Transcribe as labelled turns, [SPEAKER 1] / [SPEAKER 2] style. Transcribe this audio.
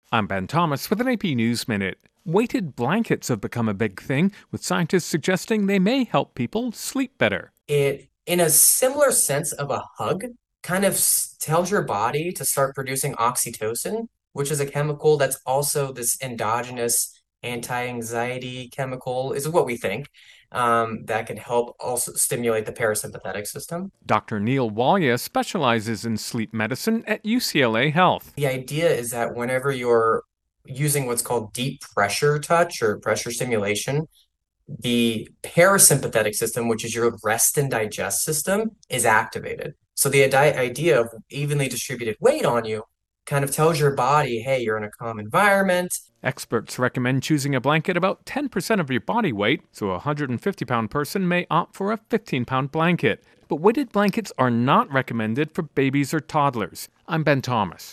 [SPEAKER 1] I'm Ben Thomas with an AP News Minute. Weighted blankets have become a big thing, with scientists suggesting they may help people sleep better.
[SPEAKER 2] It, in a similar sense of a hug, kind of tells your body to start producing oxytocin, which is a chemical that's also this endogenous anti-anxiety chemical, is what we think, that can help also stimulate the parasympathetic system.
[SPEAKER 1] Dr. Neil Walya specializes in sleep medicine at UCLA Health.
[SPEAKER 2] The idea is that whenever you're using what's called deep pressure touch or pressure stimulation, the parasympathetic system, which is your rest and digest system, is activated. So the idea of evenly distributed weight on you kind of tells your body, hey, you're in a calm environment.
[SPEAKER 1] Experts recommend choosing a blanket about 10% of your body weight, so a 150-pound person may opt for a 15-pound blanket. But weighted blankets are not recommended for babies or toddlers. I'm Ben Thomas.